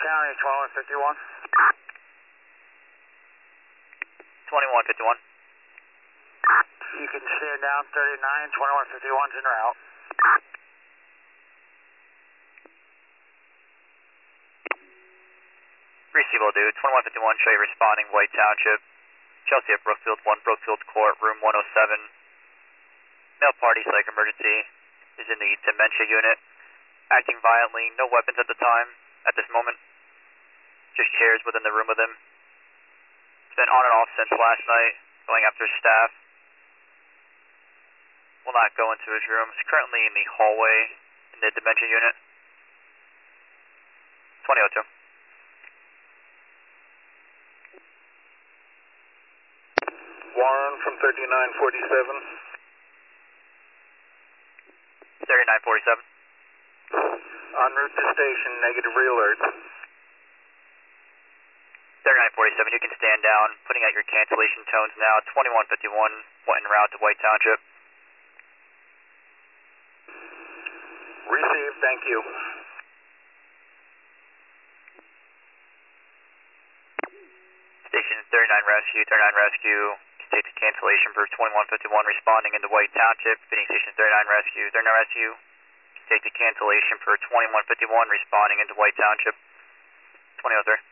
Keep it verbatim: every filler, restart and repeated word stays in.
County, twenty-one fifty-one. twenty-one fifty-one. You can stand down thirty-nine, twenty-one fifty-one's en route. Receive will do. twenty-one fifty-one, show you responding, White Township. Chelsea at Brookfield one, Brookfield Court, room one oh seven. Male party psych emergency is in the dementia unit. Acting violently, no weapons at the time, at this moment. Just chairs within the room with him. It's been on and off since last night, going after staff. Will not go into his room. He's currently in the hallway in the dementia unit. twenty oh two. Warren from thirty-nine forty-seven. thirty-nine forty-seven. En route to station, negative re-alert. thirty-nine forty-seven, you can stand down, putting out your cancellation tones now. twenty-one fifty-one, en route to White Township. Received, thank you. Station thirty-nine Rescue, thirty-nine Rescue, take the cancellation for twenty-one fifty-one, responding into White Township. Fitting Station thirty-nine Rescue, thirty-nine Rescue, take the cancellation for twenty-one fifty-one, responding into White Township. twenty oh three.